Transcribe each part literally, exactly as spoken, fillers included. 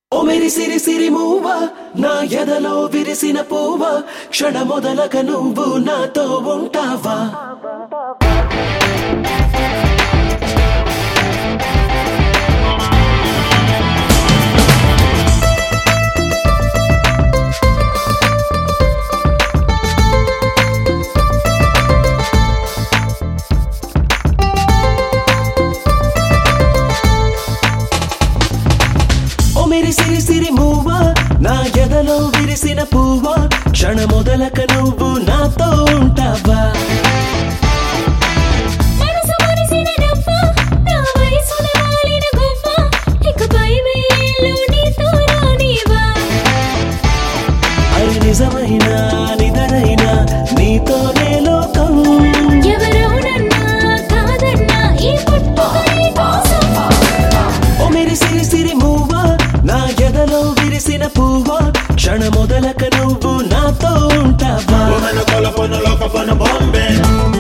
ఓ Mary సిరి సిరి మూవా నా ఎదలో విరిసిన పూవా క్షణ మొదలక నువ్వు నాతో ఉంటావా మేరీ సిరి సిరి మూవా నా ఎదలో విరిసిన పూవా క్షణ మొదలక నువ్వు నాతో ఉంటావా మనసు మరిసిన నవ్వా నా వయసున వాలిన గువ్వా ఇకపై వేళ్ళు నీతో రానివా అది నిజమైన నిదరైన నీతోనే లోకం ఎవరవునన్నా కాదన్నా ఈ పుట్టుకనే కోసం ఓ మేరీ సిరి సిరి మూవా నా ఎదలో విరిసిన పూవా క్షణ మొదలక నువ్వు నాతో ఉంటావా Woman, call up on the lock up on the Bombay.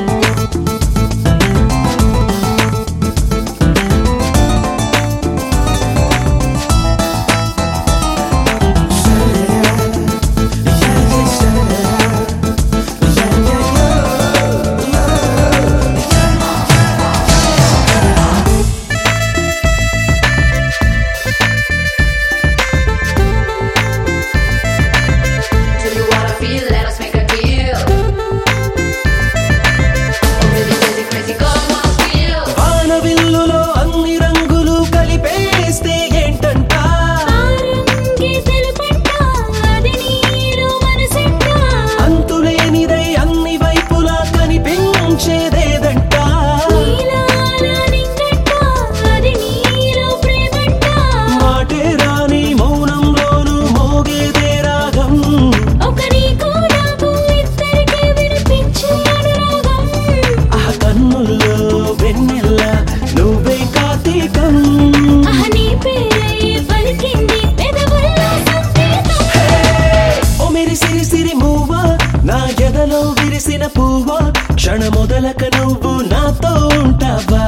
వానవిల్లులో అన్ని రంగులు కలిపేస్తే ఏంటంట ఆరంగి తెలుపంట అది నీలో మనసంట అంతులేనిదై అన్ని వైపులా కనిపించేదేదంట నీలాల నింగంట అది నీలో ప్రేమంట మాటే రాని మౌనంలోను మోగేదే రాగం ఒక నీకు నాకు ఇద్దరికి వినిపించే అనురాగం ఆ కన్నుల్లో వెన్నెల్ల నువ్వే కార్తీకం ఆహ్ నీ పేరే పలికింది పెదవుల్లో సంకేతం ఓ మేరీ సిరి సిరి మూవా నా ఎదలో విరిసిన పూవా క్షణ మొదలక నువ్వు నాతో ఉంటావా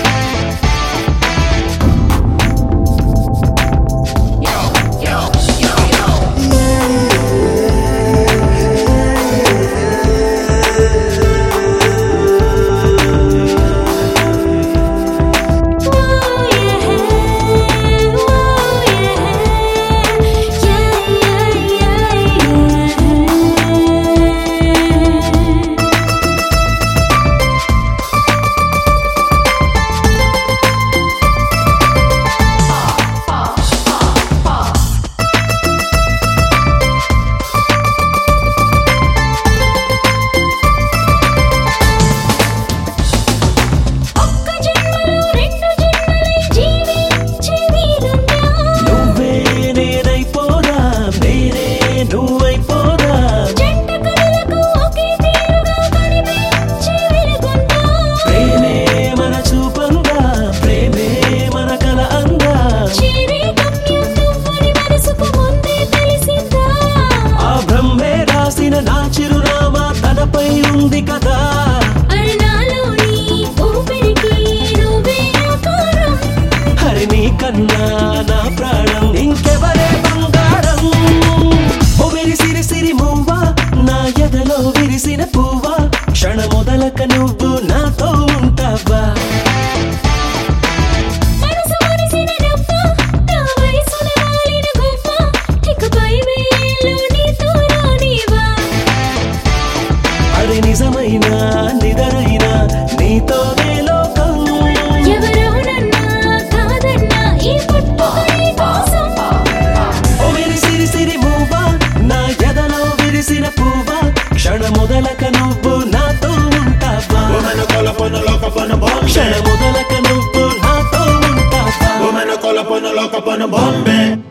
ఒక్క జన్మలో రెండు జన్మలై జీవించే వీలుందా నువ్వే నేనైపోదా నేనే నువ్వైపోదా జంట కనులకు ఒకే తీరుగా కనిపించే వెలుగుందా ప్రేమే మన చూపంగా ప్రేమే మన కల అందా చేరే గమ్యం నువ్వని మనసుకు ముందే తెలిసిందా ఆ బ్రహ్మే రాసిన నా చిరునామా తనపై ఉంది కదా అరణాలోని ఊపిరికి నువ్వే ఆకారం హరి నీ కన్నా నా ప్రాణం ఇంకెవరే బంగారం ఓ మేరీ సిరి సిరి మూవా నా ఎదలో విరిసిన పువ్వా క్షణ మొదలక నువ్వు నాతో ఉంటావా మనసు మరిసిన నవ్వా నా వయసున వాలిన గువ్వా ఇకపై వేళ్ళు నీతో రానివా అది నిజమైన నిదరైన నీతోనే లోకం ఎవరవునన్నా కాదన్నా ఈ పుట్టుకనే కోసం ఓ మేరీ సిరి సిరి మూవా నా ఎదలో విరిసిన పువ్వా క్షణ మొదలక నువ్వు నాతో ఉంటావా Woman, call up on the lock up on the క్షణ Bombay. మొదలక నువ్వు నాతో ఉంటావా Woman, call up on the lock up on the Bombay.